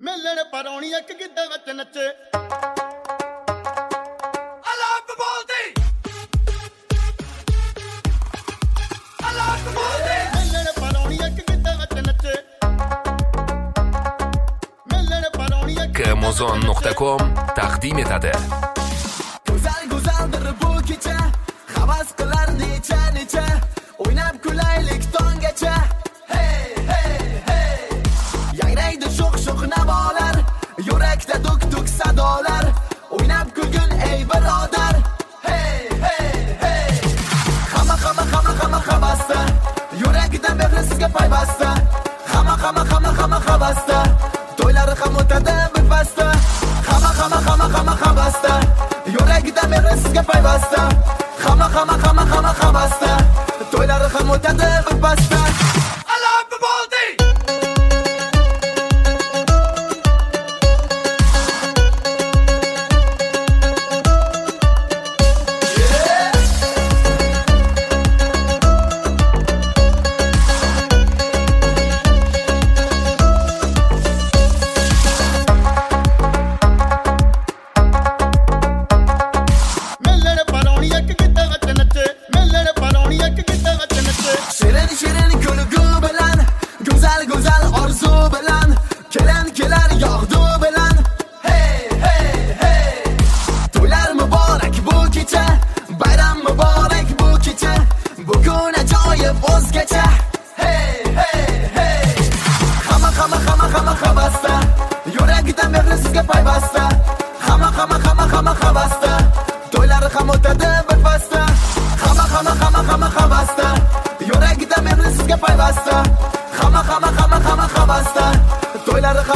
मेलण परौणी एक गिद्ध विच नचे मेलण परौणी एक गिद्ध विच नचे मेलण परौणी Amazon.com taqdim etadi. Go'zal go'zaldir bu kecha, havas qilar necha o'ynab kulaylik tongacha. Hey hey hey, yangraydi sho'x navolar, yurakda duk sadolar, o'ynab kulgin ey birodar. Hey hey hey, hamma havasda, yuragida mehri sizga payvasta. Hamma havasda, to'ylari ham o'tadi bipasda. Hamma havasda, yuragida mehri sizga payvasta. Hamma havasda, to'ylari ham o'tadi bipasda. Shirin kulgu bilan, go'zal orzu bilan, kelar yog'du bilan. Hey hey hey, to'ylar muborak bu kecha, bayram muborak bu kecha, bugun ajoyib o'zgacha. Hey hey hey, hamma havasda, yuragida mehri sizga payvasta. Hamma havasda, to'ylari ham o'tadi bipasda. Hamma havasda, yuragida mehri sizga payvasta. Hamma havasda, to'ylari